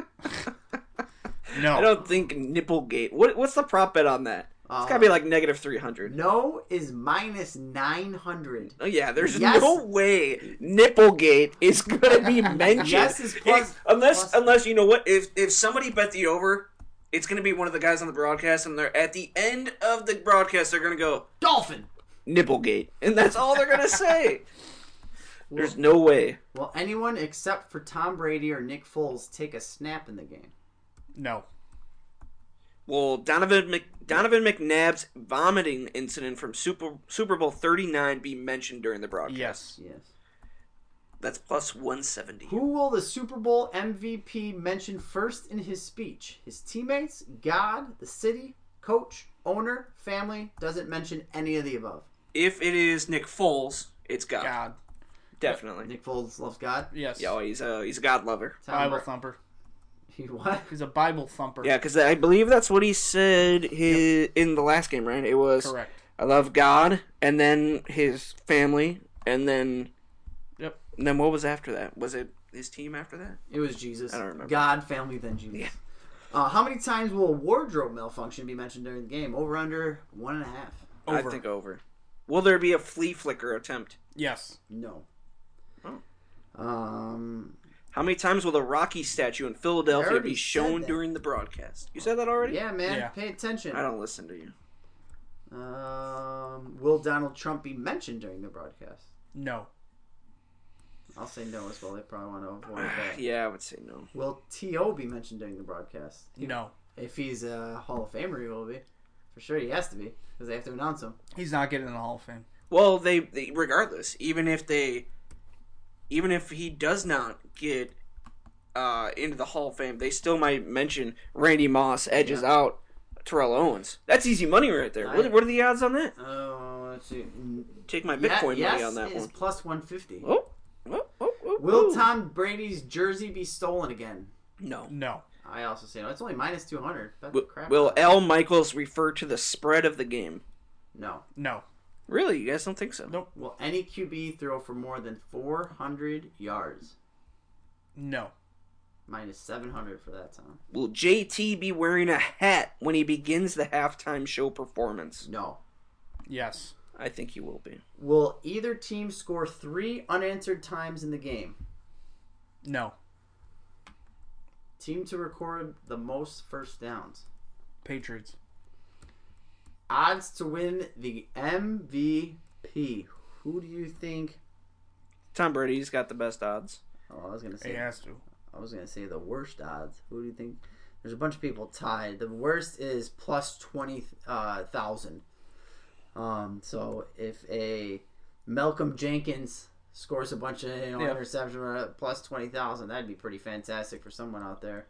No. I don't think Nipplegate. What's the prop bet on that? It's gotta be like negative 300. No is minus 900. Oh yeah, there's Yes. no way Nipplegate is gonna be mentioned. Yes is plus. Unless you know what? If somebody bet the over, it's gonna be one of the guys on the broadcast, and they're at the end of the broadcast, they're gonna go Dolphin. Nipplegate, and that's all they're gonna say. There's no way. Will anyone except for Tom Brady or Nick Foles take a snap in the game? No. Will Donovan McNabb's vomiting incident from Super Bowl 39 be mentioned during the broadcast? Yes. That's plus 170. Who will the Super Bowl MVP mention first in his speech? His teammates, God, the city, coach, owner, family? Doesn't mention any of the above. If it is Nick Foles, it's God. God. Definitely. Nick Foles loves God. Yes. Yeah, he's a God lover. Bible thumper. He what? He's a Bible thumper. Yeah, because I believe that's what he said in the last game, right? It was, Correct. I love God, and then his family, and then... Yep. And then what was after that? Was it his team after that? It was Jesus. I don't remember. God, family, then Jesus. Yeah. How many times will a wardrobe malfunction be mentioned during the game? Over, under, 1.5. Over. I think over. Will there be a flea flicker attempt? Yes. No. Oh. How many times will the Rocky statue in Philadelphia be shown during the broadcast? You said that already? Yeah, man. Yeah. Pay attention. I don't listen to you. Will Donald Trump be mentioned during the broadcast? No. I'll say no as well. They probably want to avoid that. Yeah, I would say no. Will T.O. be mentioned during the broadcast? No. If he's a Hall of Famer, he will be. For sure, he has to be. Because they have to announce him. He's not getting in the Hall of Fame. Well, they regardless, even if he does not get into the Hall of Fame, they still might mention Randy Moss edges out Terrell Owens. That's easy money right there. What are the odds on that? Oh, let's see. Take my Bitcoin money on that Yes one. is plus 150. Oh. Will Tom Brady's jersey be stolen again? No. No. I also say no. It's only minus 200. Will Al Michaels refer to the spread of the game? No. No. Really? You guys don't think so? Nope. Will any QB throw for more than 400 yards? No. Minus 700 for that time. Will JT be wearing a hat when he begins the halftime show performance? No. Yes. I think he will be. Will either team score 3 unanswered times in the game? No. Team to record the most first downs. Patriots. Odds to win the MVP. Who do you think? Tom Brady's got the best odds. Oh, I was gonna say. He has to. I was gonna say the worst odds. Who do you think There's a bunch of people tied. The worst is plus 20,000. So if a Malcolm Jenkins scores a bunch of interceptions plus 20,000, that'd be pretty fantastic for someone out there.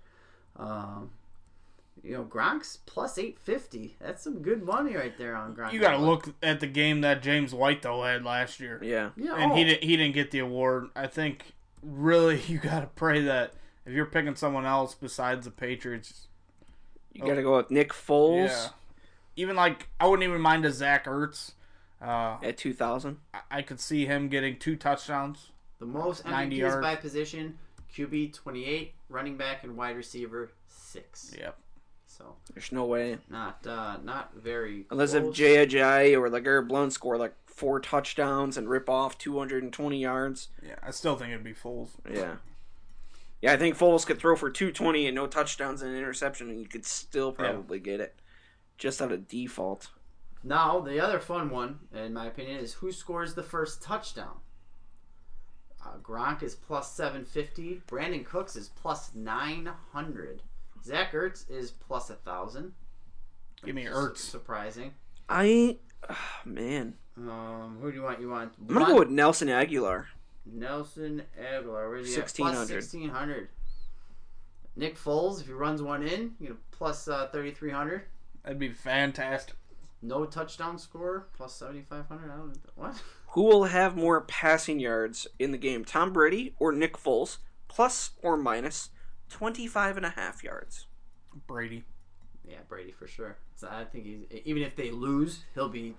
Gronk's plus 850. That's some good money right there on Gronk. You got to look at the game that James White though had last year. Yeah. And he didn't get the award. I think really you got to pray that if you're picking someone else besides the Patriots, you got to go with Nick Foles. Yeah. Even I wouldn't even mind a Zach Ertz. At 2,000. I could see him getting 2 touchdowns. The most MVPs by position, QB 28, running back and wide receiver 6. Yep. So there's no way. Not very unless close. if Jay Ajayi or LeGarrette Blount score 4 touchdowns and rip off 220 yards. Yeah, I still think it'd be Foles. Yeah. Yeah, I think Foles could throw for 220 and no touchdowns and an interception, and you could still probably get it. Just out of default. Now, the other fun one, in my opinion, is who scores the first touchdown. Gronk is plus 750. Brandon Cooks is plus 900. Zach Ertz is plus 1,000. Give me Ertz. Surprising. Man. Who do you want? I'm going to go with Nelson Aguilar. Nelson Aguilar. Where's he 1,600. Plus 1,600. Nick Foles, if he runs one in, plus 3,300. That'd be fantastic. No touchdown score, plus 7,500. I don't know. What? Who will have more passing yards in the game, Tom Brady or Nick Foles, plus or minus 25.5 yards? Brady. Yeah, Brady for sure. So I think even if they lose, he'll be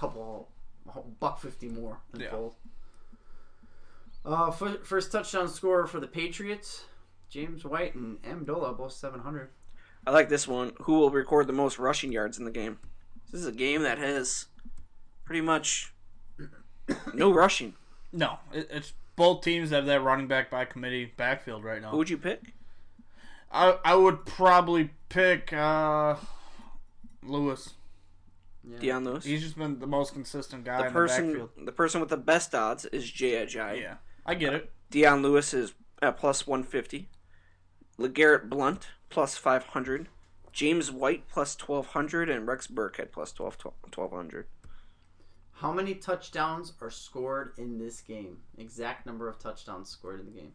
$150 more than Foles. First touchdown scorer for the Patriots, James White and Amendola, both 700. I like this one. Who will record the most rushing yards in the game? This is a game that has pretty much no rushing. No, it's both teams have that running back by committee backfield right now. Who would you pick? I would probably pick Lewis. Yeah. Deion Lewis. He's just been the most consistent guy in the backfield. The person with the best odds is Jay Ajayi. Yeah, I get it. Deion Lewis is at plus 150. LeGarrette Blount plus 500. James White plus 1,200. And Rex Burkhead plus 1,200. How many touchdowns are scored in this game? Exact number of touchdowns scored in the game.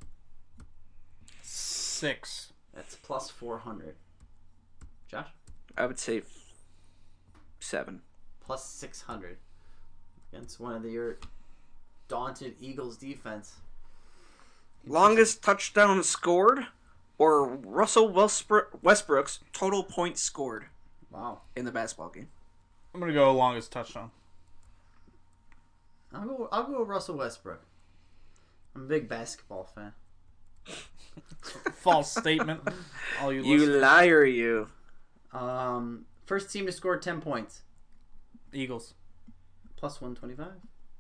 6. That's plus 400. Josh? I would say 7. Plus 600. Against one of your daunted Eagles defense. Longest touchdown scored or Russell Westbrook's total points scored. Wow. In the basketball game. I'm going to go longest touchdown. I'll go with Russell Westbrook. I'm a big basketball fan. False statement. All you listeners. Liar, you. First team to score 10 points. Eagles. Plus 125.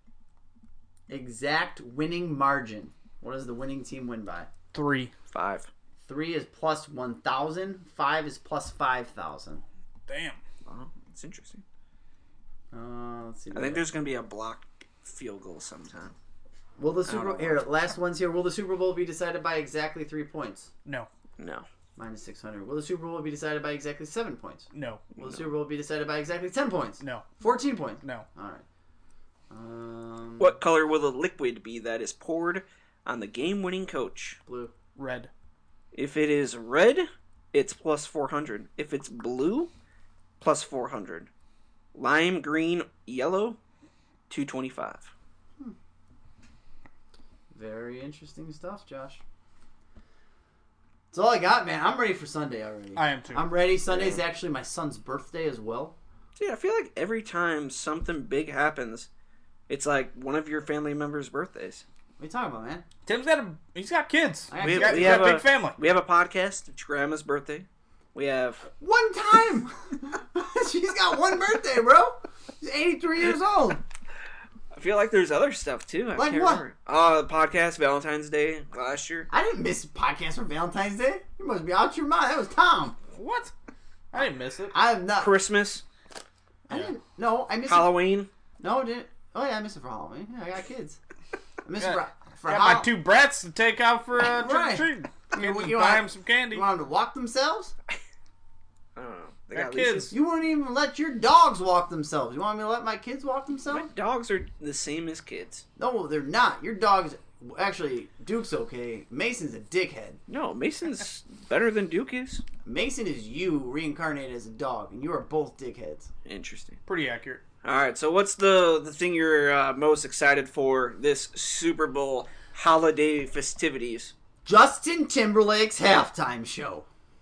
Exact winning margin. What does the winning team win by? 3. 5. 3 is plus 1,000. 5 is plus 5,000. Damn. Wow, that's interesting. Let's see. I think there's going to be a blocked field goal sometime. Will the Super Bowl here? Last ones here. Will the Super Bowl be decided by exactly 3 points? No. Minus 600. Will the Super Bowl be decided by exactly 7 points? No. Will the Super Bowl be decided by exactly 10 points? No. 14 points? No. All right. What color will the liquid be that is poured on the game-winning coach? Blue. Red. If it is red, it's plus 400. If it's blue, plus 400. Lime, green, yellow, 225. Very interesting stuff, Josh. That's all I got, man. I'm ready for Sunday already. I am too. I'm ready. Sunday's actually my son's birthday as well. Yeah, I feel like every time something big happens, it's like one of your family members' birthdays. What are you talking about, man? Tim's got kids. He's got a big family. We have a podcast. It's grandma's birthday. We have one time. She's got one birthday, bro. She's 83 years old. I feel like there's other stuff too. Like what? Remember. The podcast Valentine's Day last year. I didn't miss a podcast for Valentine's Day. You must be out your mind. That was Tom. What? I didn't miss it. I have not. Christmas. I didn't. No, I missed Halloween. It. No, I didn't. Oh yeah, I missed it for Halloween. Yeah, I got kids. I missed it for got my 2 brats to take out for trick or treat. You buy them some candy. You want them to walk themselves? Got kids. You wouldn't even let your dogs walk themselves. You want me to let my kids walk themselves? My dogs are the same as kids. No, they're not. Your dog's... Actually, Duke's okay. Mason's a dickhead. No, Mason's better than Duke is. Mason is you reincarnated as a dog, and you are both dickheads. Interesting. Pretty accurate. All right, so what's the thing you're most excited for this Super Bowl holiday festivities? Justin Timberlake's halftime show.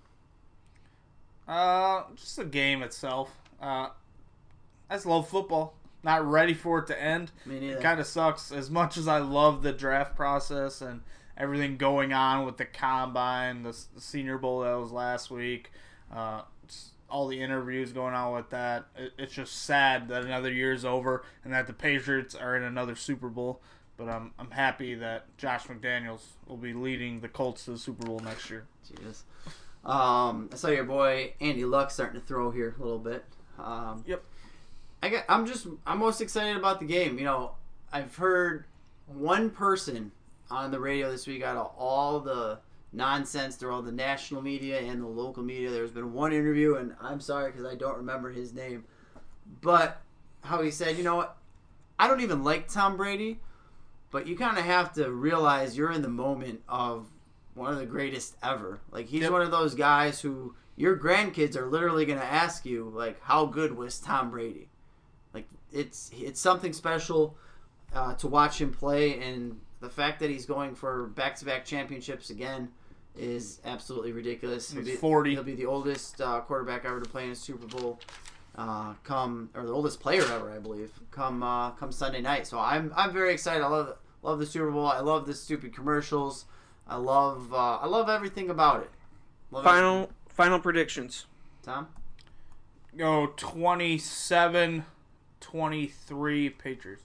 Just the game itself. I just love football. Not ready for it to end. Me neither. It kind of sucks. As much as I love the draft process and everything going on with the combine, the Senior Bowl that was last week, all the interviews going on with that, it's just sad that another year's over and that the Patriots are in another Super Bowl. But I'm happy that Josh McDaniels will be leading the Colts to the Super Bowl next year. Jesus. I saw your boy Andy Luck starting to throw here a little bit. Yep. I'm most excited about the game. You know, I've heard one person on the radio this week out of all the nonsense through all the national media and the local media. There's been one interview, and I'm sorry because I don't remember his name, but how he said, you know what, I don't even like Tom Brady, but you kind of have to realize you're in the moment of one of the greatest ever. Like, he's one of those guys who your grandkids are literally going to ask you, like, how good was Tom Brady? Like, it's something special to watch him play, and the fact that he's going for back-to-back championships again is absolutely ridiculous. He's 40. He'll be the oldest quarterback ever to play in a Super Bowl. Or the oldest player ever, I believe. Come Sunday night. So I'm very excited. I love the Super Bowl. I love the stupid commercials. I love everything about it. Final predictions. Tom? Go 27-23 Patriots.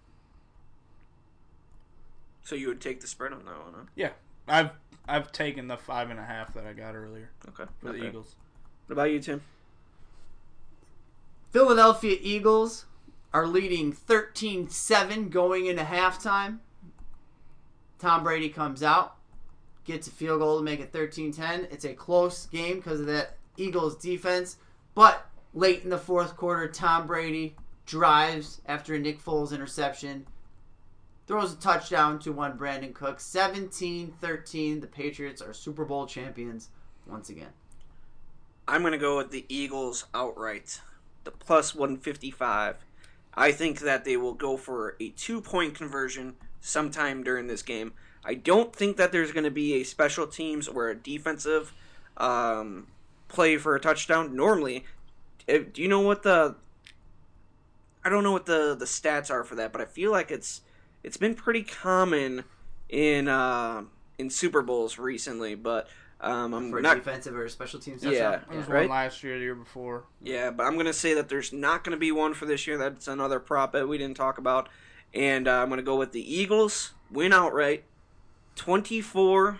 So you would take the spread on that one, huh? Yeah, I've taken the 5.5 that I got earlier. Okay, for the Eagles. What about you, Tim? Philadelphia Eagles are leading 13-7 going into halftime. Tom Brady comes out, gets a field goal to make it 13-10. It's a close game because of that Eagles defense. But late in the fourth quarter, Tom Brady drives after a Nick Foles interception, throws a touchdown to one Brandon Cook. 17-13. The Patriots are Super Bowl champions once again. I'm going to go with the Eagles outright. The plus 155. I think that they will go for a 2-point conversion sometime during this game. I don't think that there's going to be a special teams or a defensive play for a touchdown. Normally, do you know what I don't know what the stats are for that, but I feel like it's been pretty common in Super Bowls recently, but I'm for a not defensive or a special teams touchdown. touchdown. There was right? one last year, the year before. Yeah, but I'm going to say that there's not going to be one for this year. That's another prop bet we didn't talk about. And I'm going to go with the Eagles, win outright, 24-20.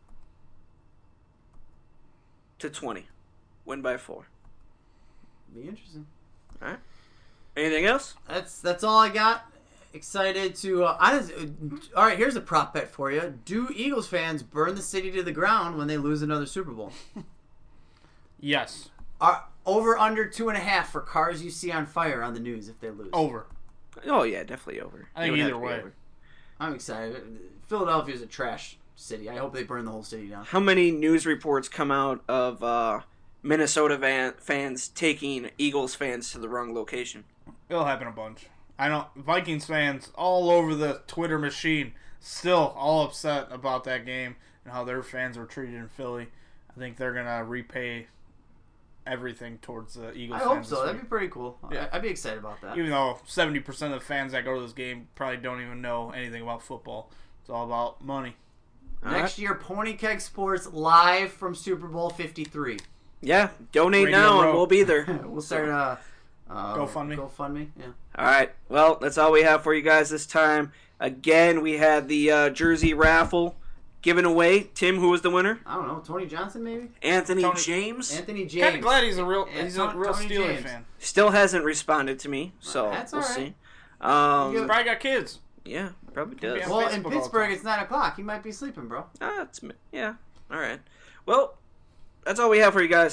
Win by 4. Be interesting. All right. Anything else? That's all I got. Excited to all right, here's a prop bet for you. Do Eagles fans burn the city to the ground when they lose another Super Bowl? Yes. Over under 2.5 for cars you see on fire on the news if they lose. Over. Oh, yeah, definitely over. I think either way. I'm excited. Philadelphia's a trash city. I hope they burn the whole city down. How many news reports come out of Minnesota fans taking Eagles fans to the wrong location? It'll happen a bunch. I know Vikings fans all over the Twitter machine still all upset about that game and how their fans were treated in Philly. I think they're going to repay everything towards the Eagles fans. I hope so. That'd be pretty cool. Yeah. I'd be excited about that. Even though 70% of the fans that go to this game probably don't even know anything about football. It's all about money. Next year, Pony Keg Sports live from Super Bowl 53. Yeah, donate Radio now Row. and we'll be there. We'll start GoFundMe. GoFundMe, yeah. All right. Well, that's all we have for you guys this time. Again, we had the jersey raffle given away. Tim, who was the winner? I don't know, Tony Johnson maybe? Anthony Tony- James. Anthony James. Kind of glad he's a real Yeah, Tony Steelers James. fan. Still hasn't responded to me, so That's we'll all right. see. You He's probably got kids. Yeah, probably Yeah. does. Well, Facebook in all the Pittsburgh, time. it's 9 o'clock. He might be sleeping, bro. Yeah. All right. Well, that's all we have for you guys.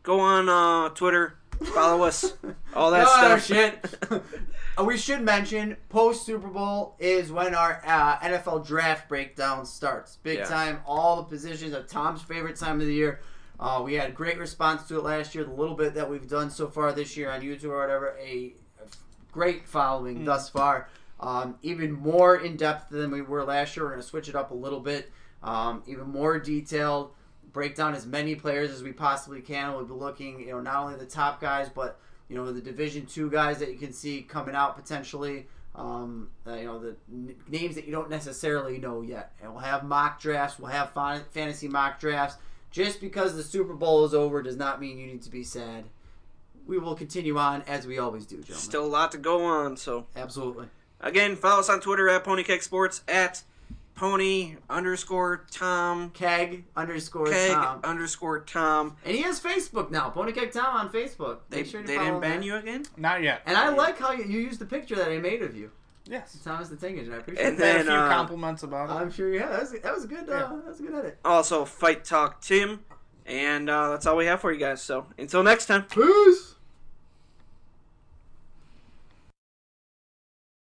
Go on Twitter. Follow us. All that stuff. Shit. We should mention, post-Super Bowl is when our NFL draft breakdown starts. Big time. All the positions are Tom's favorite time of the year. We had great response to it last year. The little bit that we've done so far this year on YouTube or whatever, a great following thus far. Even more in-depth than we were last year. We're going to switch it up a little bit. Even more detailed. Break down as many players as we possibly can. We'll be looking, not only the top guys, but the Division II guys that you can see coming out potentially. The names that you don't necessarily know yet. And we'll have mock drafts. We'll have fantasy mock drafts. Just because the Super Bowl is over does not mean you need to be sad. We will continue on as we always do, gentlemen. Still a lot to go on, so. Absolutely. Again, follow us on Twitter at PonyKegSports, at Pony_Tom. Keg_Tom. And he has Facebook now. Ponykeg Tom on Facebook. They didn't ban you again? Not yet. And I like how you used the picture that I made of you. Yes. Thomas the Tank Engine. I appreciate and then, a few compliments about it. I'm sure, that was a good edit. Also, Fight Talk Tim. And that's all we have for you guys. So, until next time. Peace!